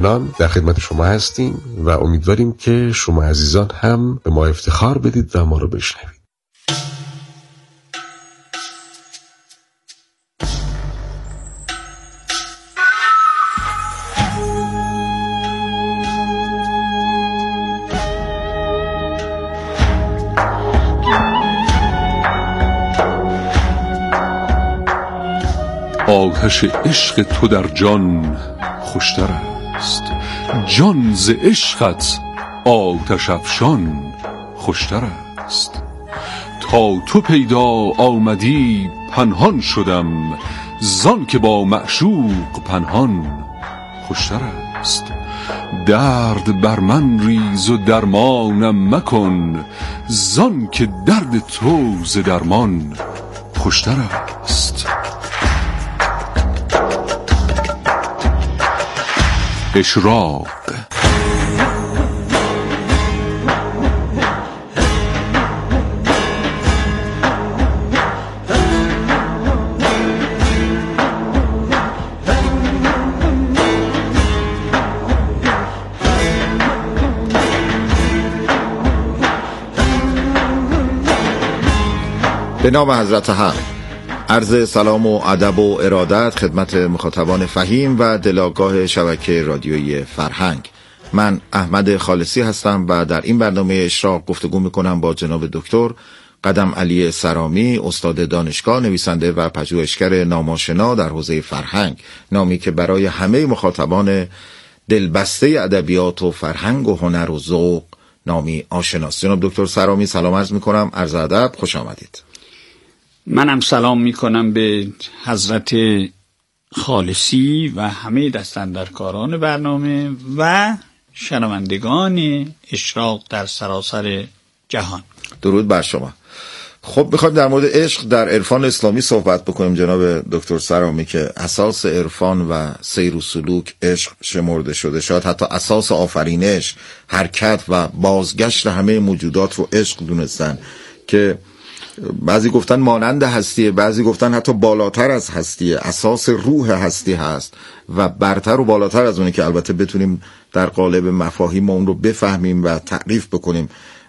در خدمت شما هستیم و امیدواریم که شما عزیزان هم به ما افتخار بدید و ما رو بشنوید. آتش عشق تو در جان خوشتر است، جان ز عشقت آتش افشان خوشتر است. تا تو پیدا آمدی پنهان شدم، زان که با معشوق پنهان خوشتر است. درد بر من ریز و درمانم مکن، زان که درد تو ز درمان خوشتر است. اشراق. به نام حضرت حق. عرض سلام و ادب و ارادت خدمت مخاطبان فهیم و دلاگاه شبکه رادیویی فرهنگ. من احمد خالصی هستم و در این برنامه اشراق گفتگو میکنم با جناب دکتر قدم علی سرامی، استاد دانشگاه، نویسنده و پژوهشگر ناماشنا در حوزه فرهنگ، نامی که برای همه مخاطبان دلبسته ادبیات و فرهنگ و هنر و ذوق نامی آشناست. جناب دکتر سرامی سلام عرض میکنم، عرض ادب، خوش آمدید. منم سلام میکنم به حضرت خالصی و همه دستاندرکاران برنامه و شنوندگان اشراق در سراسر جهان. درود بر شما. خب میخوایم در مورد عشق در عرفان اسلامی صحبت بکنیم جناب دکتر سرامی، که اساس عرفان و سیر و سلوک عشق شمرده شده، شاید حتی اساس آفرینش، حرکت و بازگشت همه موجودات رو عشق دونستن، که بعضی گفتن مانند هستیه، بعضی گفتن حتی بالاتر از هستیه، اساس روح هستی هست و برتر و بالاتر از اونه، که البته بتونیم در قالب مفاهیم اون رو بفهمیم و تعریف بکنیم.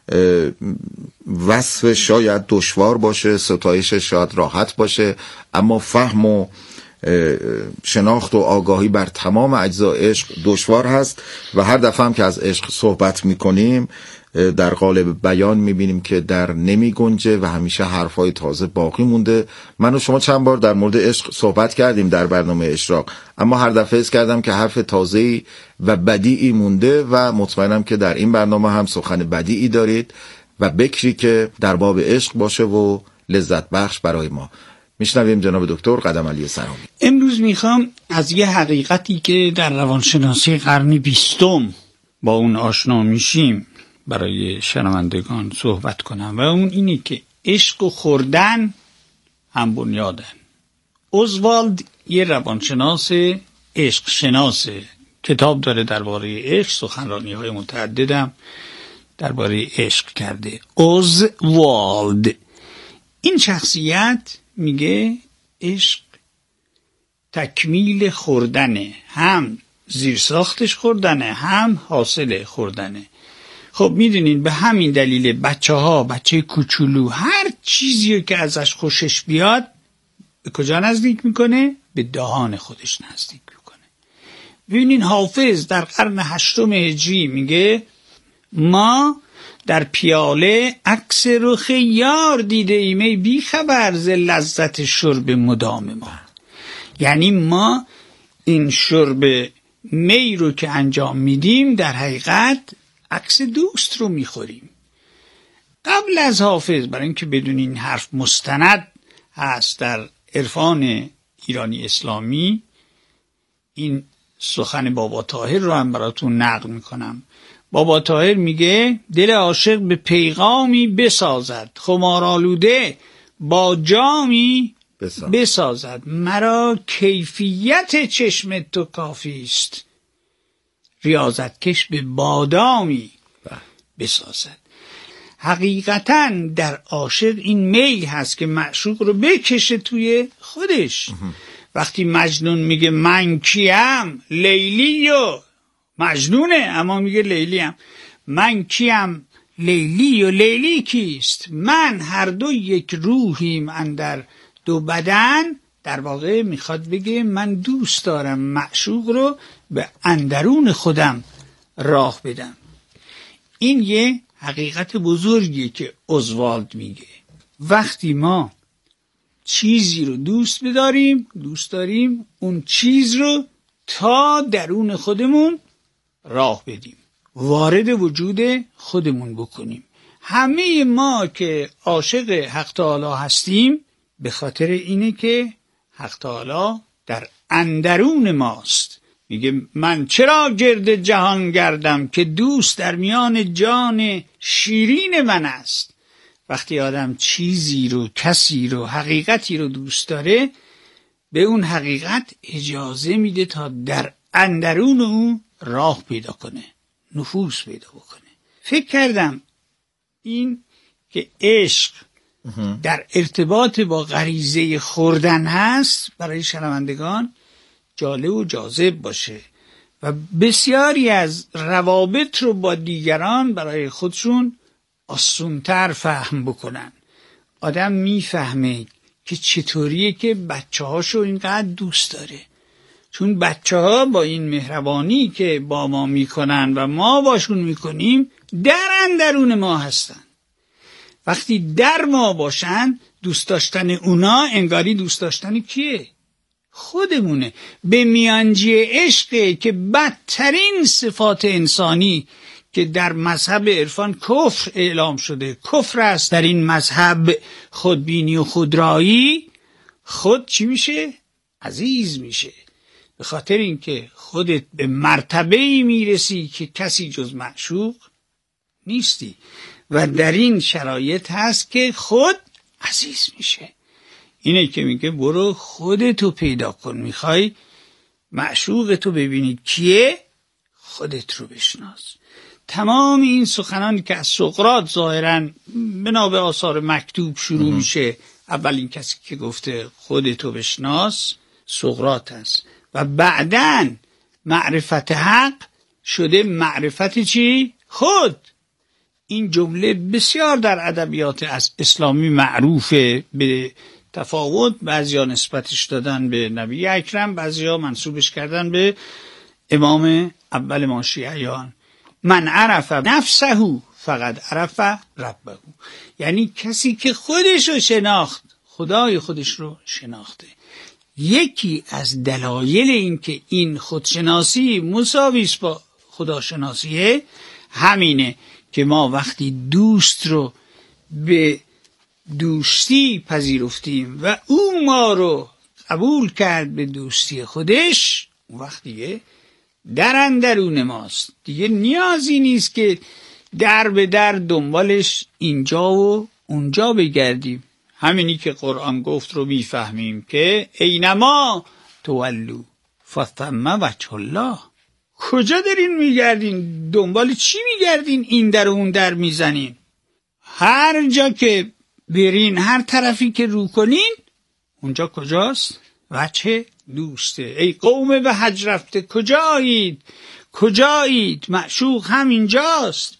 وصف شاید دشوار باشه، ستایش شاید راحت باشه، اما فهم و شناخت و آگاهی بر تمام اجزای عشق دشوار هست و هر دفعه هم که از عشق صحبت میکنیم در قالب بیان میبینیم که در نمی گنجه و همیشه حرفای تازه باقی مونده. من و شما چند بار در مورد عشق صحبت کردیم در برنامه اشراق، اما هر دفعه حس کردم که حرف تازه‌ای و بدیعی مونده و مطمئنم که در این برنامه هم سخن بدیعی دارید و بکری که در باب عشق باشه و لذت بخش برای ما. میشنویم جناب دکتر قدم علی سرامی. امروز میخوام از یه حقیقتی که در روانشناسی قرن 20 با اون آشنا میشیم برای شنوندگان صحبت کنم و اون اینه که عشق و خوردن هم بنیادن. اوزوالد یه روانشناس عشق شناسه، کتاب داره درباره عشق، سخنرانی‌های متعددم درباره عشق کرده. اوزوالد این شخصیت میگه عشق تکمیل خوردنه، هم زیرساختش خوردنه هم حاصل خوردنه. خب میدونین به همین دلیل بچه کوچولو هر چیزی که ازش خوشش بیاد به کجا نزدیک میکنه؟ به دهان خودش نزدیک میکنه. ببینین حافظ در قرن 8 هجری میگه ما در پیاله عکس رخ یار دیده ایم ای بی خبر ز لذت شرب مدام ما. یعنی ما این شرب می رو که انجام میدیم در حقیقت عکس دوست رو میخوریم. قبل از حافظ، برای اینکه بدونین این حرف مستند هست در عرفان ایرانی اسلامی، این سخن بابا طاهر رو هم براتون نقل میکنم. بابا طاهر میگه دل عاشق به پیغامی بسازد، خمارآلوده با جامی بسازد، مرا کیفیت چشم تو کافی است، ریاضت کش به بادامی بسازد. حقیقتا در عاشق این میل هست که معشوق رو بکشه توی خودش. وقتی مجنون میگه من کیم لیلی و مجنونه، اما میگه لیلی هم. من کیم لیلی و لیلی کیست؟ من هر دو یک روحیم اندر دو بدن. در واقع میخواد بگه من دوست دارم معشوق رو به اندرون خودم راه بدم. این یه حقیقت بزرگیه که اوزوالد میگه. وقتی ما چیزی رو دوست داریم اون چیز رو تا درون خودمون راه بدیم، وارد وجود خودمون بکنیم. همه ما که عاشق حق تعالی هستیم به خاطر اینه که حق تعالی در اندرون ماست. میگه من چرا گرد جهان گردم که دوست در میان جان شیرین من است. وقتی آدم چیزی رو، کسی رو، حقیقتی رو دوست داره، به اون حقیقت اجازه میده تا در اندرون اون راه پیدا کنه، نفوذ پیدا بکنه. فکر کردم این که عشق در ارتباط با غریزه خوردن هست برای شنوندگان جالب و جاذب باشه و بسیاری از روابط رو با دیگران برای خودشون آسونتر فهم بکنن. آدم میفهمه که چطوریه که بچه هاشو اینقدر دوست داره، چون بچه ها با این مهربانی که با ما میکنن و ما باشون میکنیم در اندرون ما هستن. وقتی در ما باشن دوست داشتن اونا انگاری دوست داشتن کیه؟ خودمونه. به میانجی عشقه که بدترین صفات انسانی که در مذهب عرفان کفر اعلام شده، کفر است در این مذهب خودبینی و خودرایی. خود چی میشه؟ عزیز میشه. به خاطر اینکه خودت به مرتبه‌ای میرسی که کسی جز معشوق نیستی و در این شرایط هست که خود عزیز میشه. اینه که میگه برو خودتو پیدا کن. میخوای معشوقتو ببینی کیه؟ خودت رو بشناس. تمام این سخنانی که از سقراط ظاهراً بنا به آثار مکتوب شروع میشه، اولین کسی که گفته خودتو بشناس سقراط است و بعداً معرفت حق شده معرفت چی؟ خود. این جمله بسیار در ادبیات از اسلامی معروفه، به تفاوت بعضیا نسبتش دادن به نبی اکرم، بعضیا منسوبش کردن به امام اول ما شیعیان. من عرف نفسه فقط عرف ربه، یعنی کسی که خودش رو شناخت خدای خودش رو شناخته. یکی از دلایل این که این خودشناسی مساویس با خداشناسیه همینه که ما وقتی دوست رو به دوستی پذیرفتیم و او ما رو قبول کرد به دوستی خودش، اون وقت دیگه در اندرون ماست. دیگه نیازی نیست که در به در دنبالش اینجا و اونجا بگردیم. همینی که قرآن گفت رو میفهمیم که اینما تولو فثم وجه الله. کجا دارین میگردین؟ دنبال چی میگردین؟ این در اون در میزنین. هر جا که برین، هر طرفی که رو کنین، اونجا کجاست؟ وجه دوسته. ای قوم به حج رفته کجایید؟ کجایید؟ معشوق همینجاست.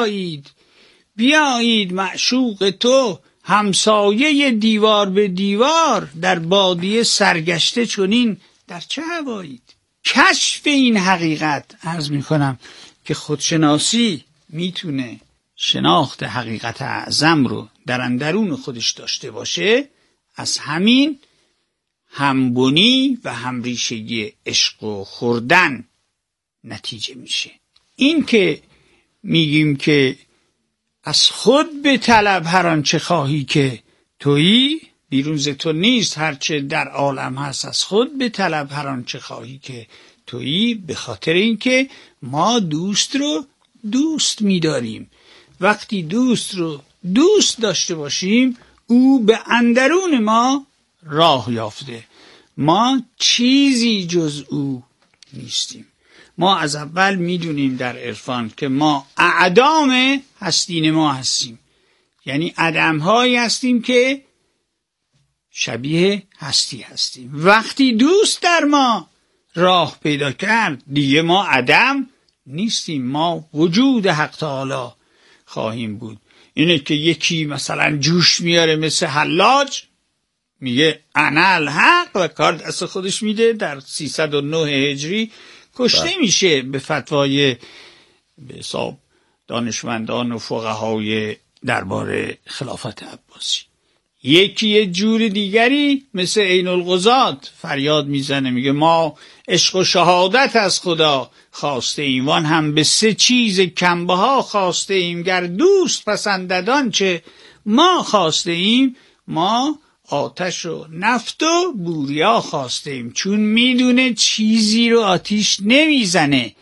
بیایید معشوق تو همسایه دیوار به دیوار در بادیه سرگشته چنین در چه هوایید؟ کشف این حقیقت، عرض میکنم که خودشناسی میتونه شناخت حقیقت اعظم رو در اندرون خودش داشته باشه، از همین همبنی و همریشگی عشق و خوردن نتیجه میشه. این که میگیم که از خود به طلب هر آنچه خواهی که تویی، بیرون ز تو نیست هرچه در عالم هست، از خود به طلب هر آنچه خواهی که تویی، به خاطر اینکه ما دوست رو دوست می‌داریم. وقتی دوست رو دوست داشته باشیم او به اندرون ما راه یافته. ما چیزی جز او نیستیم. ما از اول میدونیم در عرفان که ما اعدام هستین ما هستیم، یعنی عدم‌هایی هستیم که شبیه هستی هستیم. وقتی دوست در ما راه پیدا کرد دیگه ما عدم نیستیم، ما وجود حق تعالی خواهیم بود. اینه که یکی مثلا جوش میاره مثل حلاج، میگه انا الحق و کار دست خودش میده، در 309 هجری کشته میشه به فتوای به حساب دانشمندان و فقهای دربار خلافت عباسی. یکی یه جور دیگری مثل عین القضات فریاد میزنه، میگه ما عشق و شهادت از خدا خواسته ایم، وان هم به 3 چیز کمبها خواسته ایم، گر دوست پسنددان چه ما خواسته ایم، ما آتش و نفت و بوریا خواسته ایم. چون میدونه چیزی رو آتیش نمیزنه.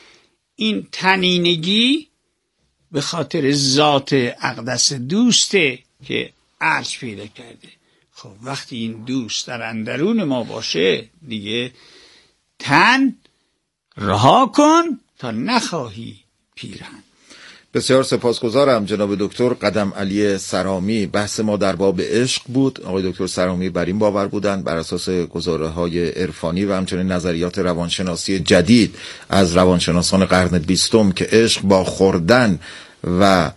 این تنینگی به خاطر ذات اقدس دوسته که ارج پیدا کرده. خب وقتی این دوست در اندرون ما باشه، دیگه تن رها کن تا نخواهی پیرهن. بسیار سپاسگزارم جناب دکتر قدم علی سرامی. بحث ما در باب عشق بود. آقای دکتر سرامی بر این باور بودند بر اساس گزاره‌های عرفانی و همچنین نظریات روانشناسی جدید از روانشناسان قرن 20 که عشق با خوردن و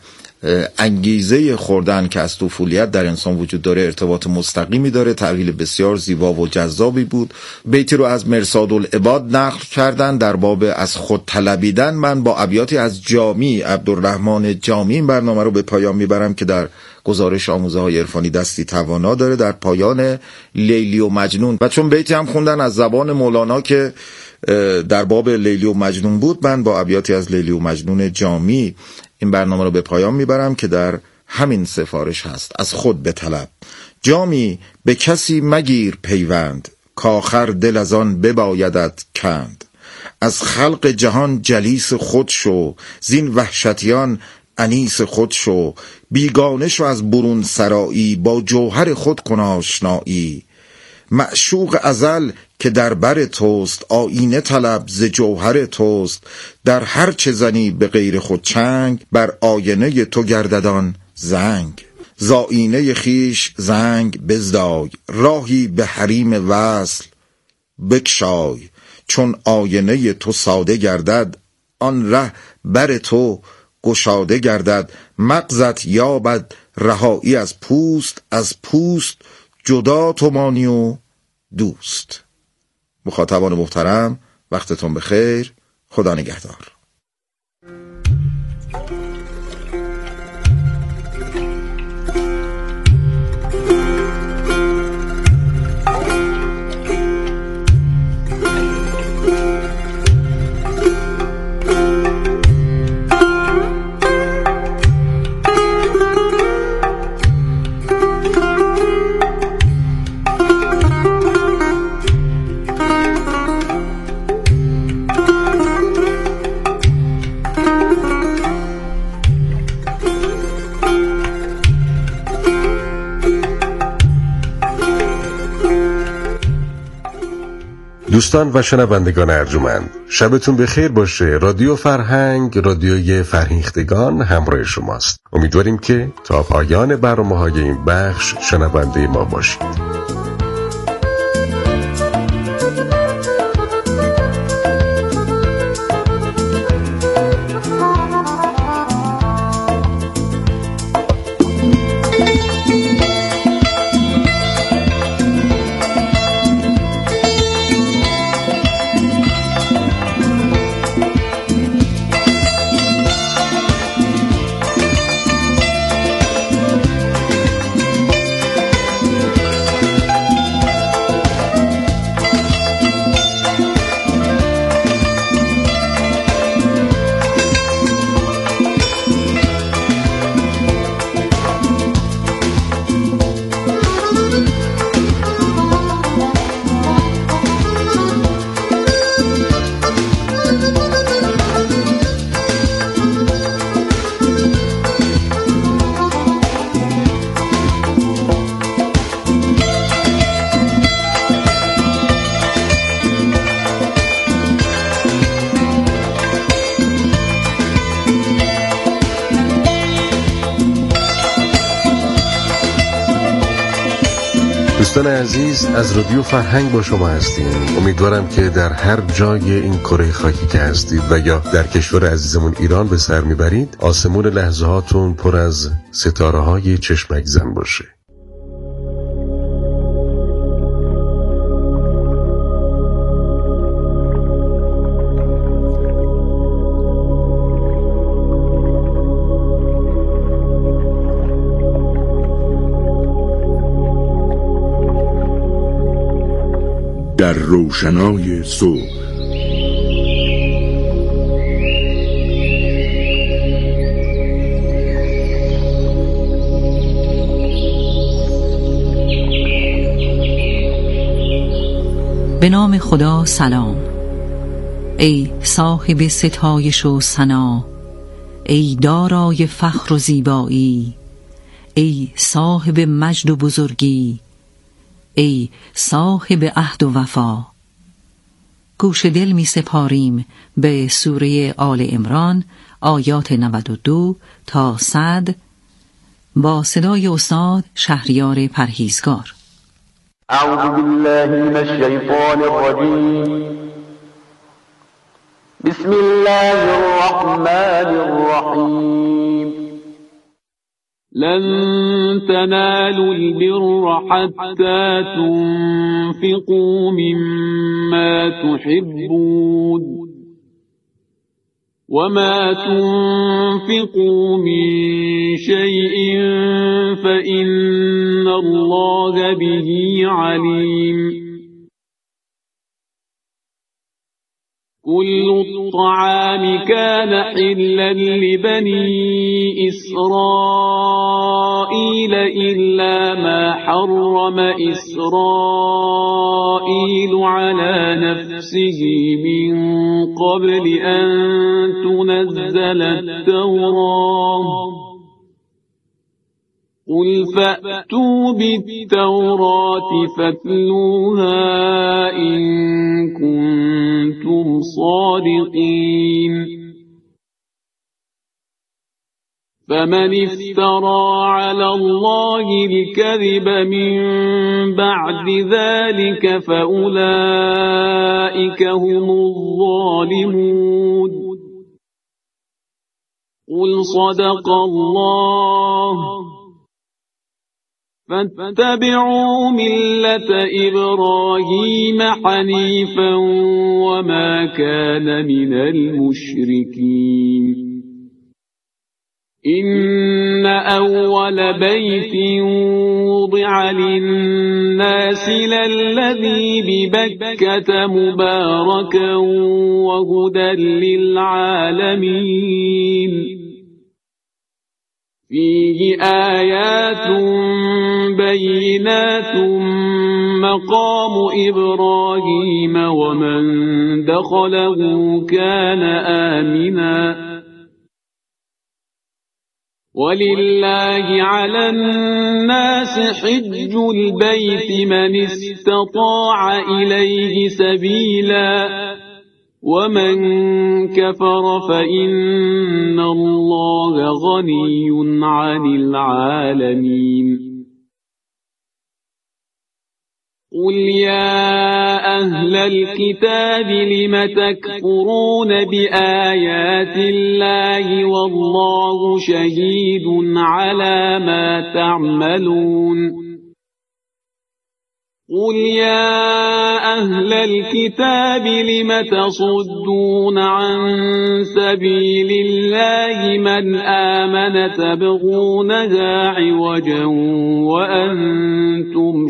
انگیزه خوردن که از طفولیت در انسان وجود داره ارتباط مستقیمی داره. تعبیر بسیار زیبا و جذابی بود. بیتی رو از مرصاد العباد نقل کردن در باب از خود طلبیدن. من با ابیاتی از جامی عبدالرحمن جامی این برنامه رو به پایان میبرم که در گزارش آموزه های عرفانی دستی توانا داره در پایان لیلی و مجنون. و چون بیتی هم خوندن از زبان مولانا که در باب لیلی و مجنون بود، من با ابیاتی از لیلی و مجنون جامی این برنامه رو به پایان میبرم که در همین سفارش هست. از خود بطلب جامی به کسی مگیر پیوند، کاخر دل از آن ببایدت کند. از خلق جهان جلیس خود شو، زین وحشتیان انیس خود شو. بیگانه شو از برون سرایی، با جوهر خود کن آشنایی. معشوق ازل که در بر توست، آینه طلب ز جوهر توست. در هر چه زنی به غیر خود چنگ، بر آینه تو گرددان زنگ. ز آینه خیش زنگ بزدای، راهی به حریم وصل بگشای. چون آینه تو ساده گردد، آن ره بر تو گشاده گردد. مغزت یابد رهایی از پوست، از پوست جدا تو مانی و دوست. مخاطبان محترم، وقتتون بخیر. خدا نگهدار. دوستان و شنوندگان ارجمند، شبتون بخیر باشه. رادیو فرهنگ، رادیوی فرهیختگان همراه شماست. امیدواریم که تا پایان برنامه‌های این بخش شنونده ما باشید. دوستان عزیز، از رادیو فرهنگ با شما هستیم. امیدوارم که در هر جای این کره خاکی که هستید و یا در کشور عزیزمون ایران به سر میبرید، آسمون لحظه هاتون پر از ستاره های چشمک زن باشه. در روشنای صبح به نام خدا. سلام ای صاحب ستایش و ثنا، ای دارای فخر و زیبایی، ای صاحب مجد و بزرگی، ای صاحب عهد و وفا. گوش دل می سپاریم به سوره آل عمران آیات 92 تا 100 با صدای استاد شهریار پرهیزگار. اعوذ بالله من الشیطان الرجیم. بسم الله الرحمن الرحیم. لن تنالوا البر حتى تنفقوا مما تحبون وما تنفقوا من شيء فإن الله به عليم. كل الطعام كان حلا لبني إسرائيل إلا ما حرم إسرائيل على نفسه من قبل أن تنزل التوراة. قل فأتوا بالتوراة فاتلوها إن كنتم صادقين. فمن افترى على الله الكذب من بعد ذلك فأولئك هم الظالمون. قل صدق الله فاتبعوا ملة إبراهيم حنيفا وما كان من المشركين. إن أول بيت وضع للناس للذي ببكة مباركا وهدى للعالمين. فيه آيات بينات مقام إبراهيم ومن دخله كان آمنا. ولله على الناس حج البيت من استطاع إليه سبيلا ومن كفر فإن الله غني عن العالمين. قل يا أهل الكتاب لم تكفرون بآيات الله والله شهيد على ما تعملون. قل يا أهل الكتاب لم تصدون عن سبيل الله من آمن تبغونها عوجا وأنتم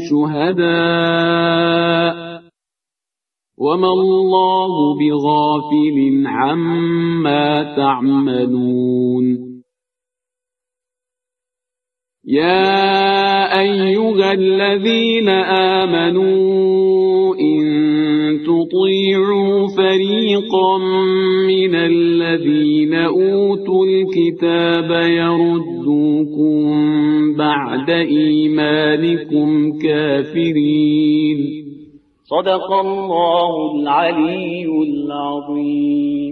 شهداء وما الله بغافل عما تعملون. يا أيها الذين آمنوا إن تطيعوا فريقا من الذين أوتوا الكتاب يردوكم بعد إيمانكم كافرين. صدق الله العلي العظيم.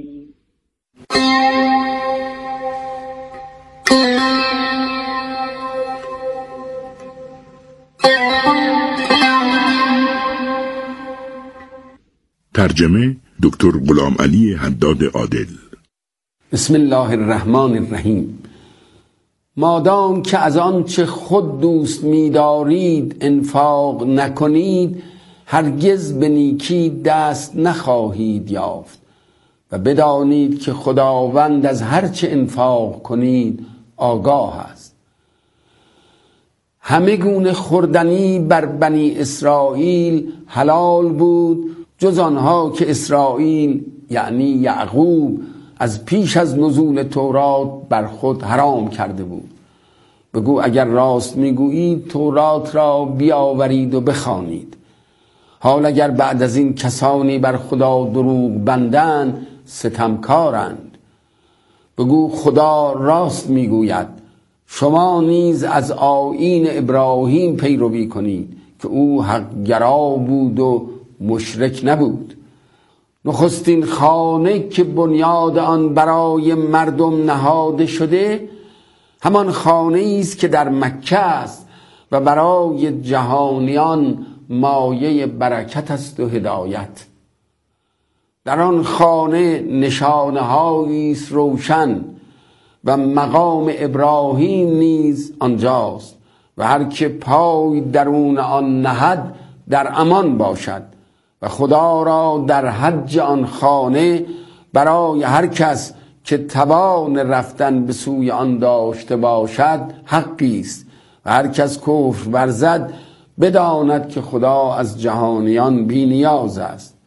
ترجمه دکتر غلام علی حداد عادل. بسم الله الرحمن الرحیم. مادام که از آنچه خود دوست می‌دارید انفاق نکنید، هرگز به نیکی دست نخواهید یافت و بدانید که خداوند از هرچه انفاق کنید آگاه است. همه گونه خوردنی بر بنی اسرائیل حلال بود جز آنها که اسرائیل یعنی یعقوب از پیش از نزول تورات بر خود حرام کرده بود. بگو اگر راست میگویید تورات را بیاورید و بخوانید. حال اگر بعد از این کسانی بر خدا دروغ بندند ستمکارند. بگو خدا راست میگوید شما نیز از آیین ابراهیم پیروی کنید که او حق‌گرا بود و مشرک نبود. نخستین خانه که بنیاد آن برای مردم نهاده شده همان خانه است که در مکه است و برای جهانیان مایه برکت است و هدایت. در آن خانه نشانه‌هایی است روشن و مقام ابراهیم نیز آنجاست و هر که پای درون آن نهد در امان باشد و خدا را در حج آن خانه برای هر کس که توان رفتن به سوی آن داشته باشد حقی است و هر کس کفر ورزد بداند که خدا از جهانیان بی نیاز است.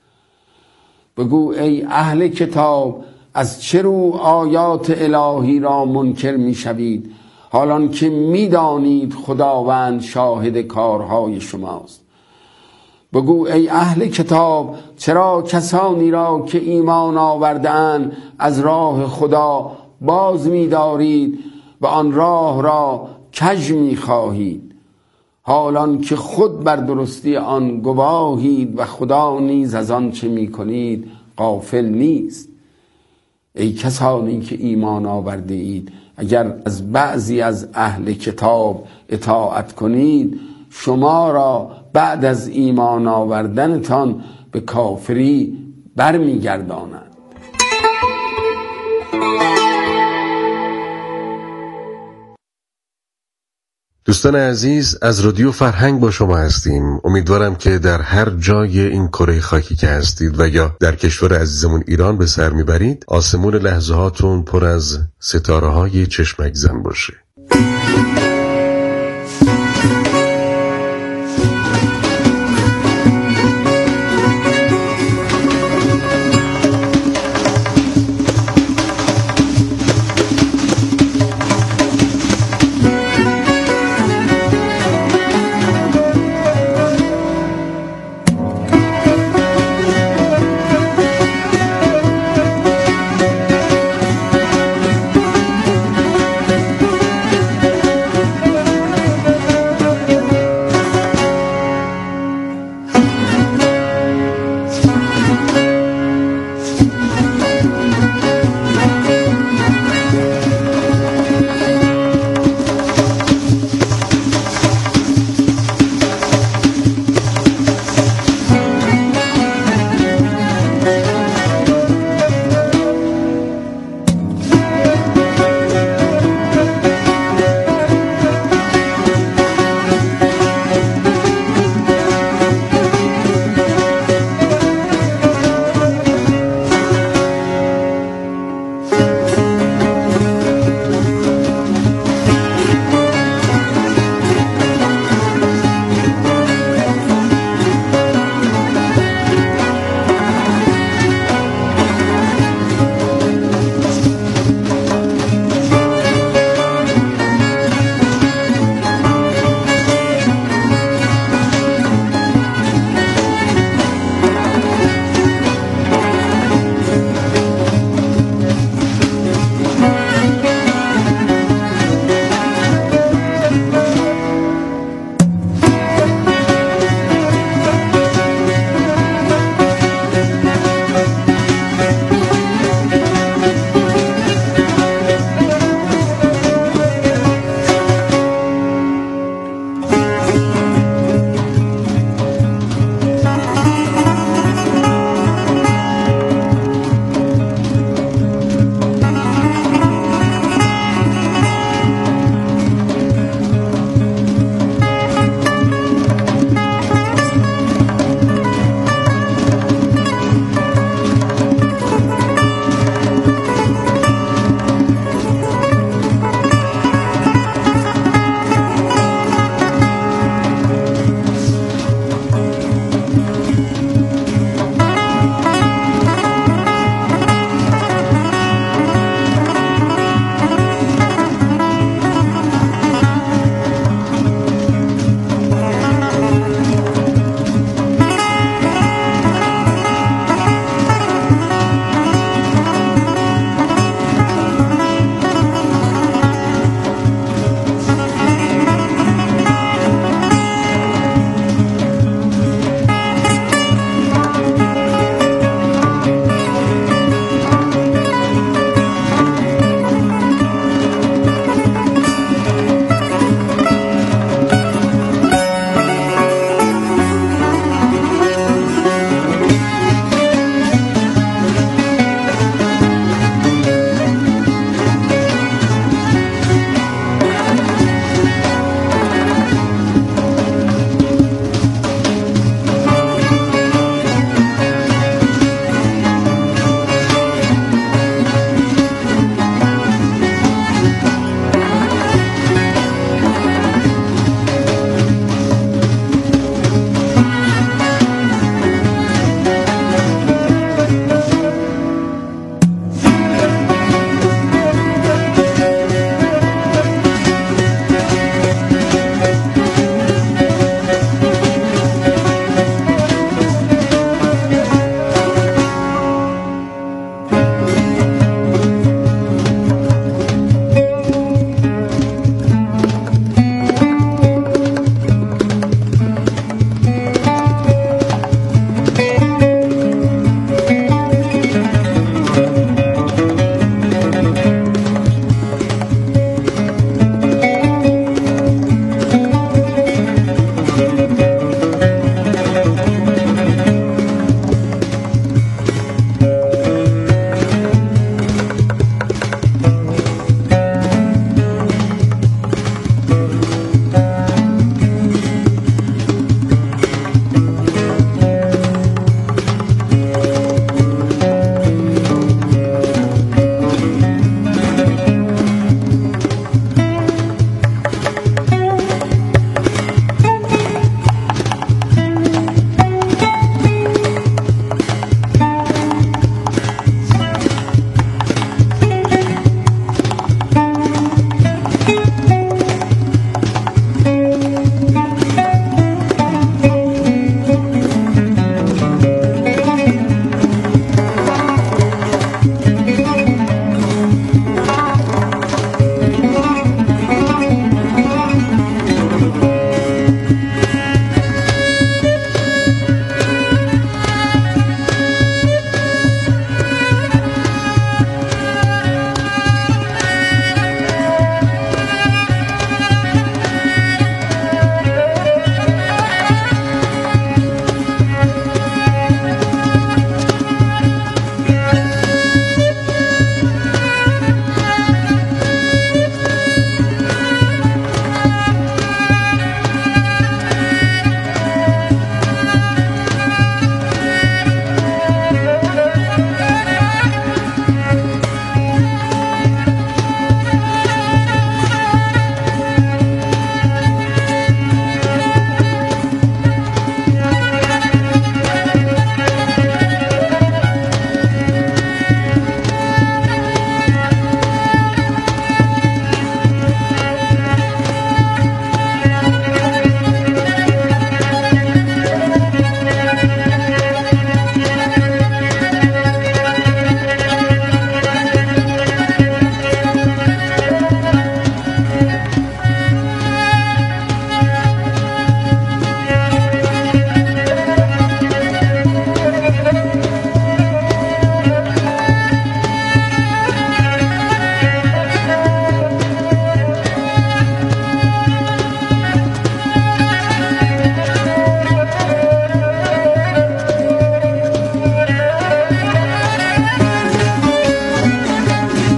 بگو ای اهل کتاب از چه رو آیات الهی را منکر می شوید حالان که می دانید خداوند شاهد کارهای شماست. بگو ای اهل کتاب چرا کسانی را که ایمان آورده‌اند از راه خدا باز می دارید و آن راه را کج می خواهید حالان که خود بر درستی آن گواهید و خدا نیز از آن چه می کنید غافل نیست. ای کسانی که ایمان آورده اید اگر از بعضی از اهل کتاب اطاعت کنید شما را بعد از ایمان آوردنتان به کافری برمیگردانند. دوستان عزیز، از رادیو فرهنگ با شما هستیم. امیدوارم که در هر جای این کره خاکی که هستید و یا در کشور عزیزمون ایران به سر میبرید آسمون لحظه هاتون پر از ستاره های چشمک زن باشه.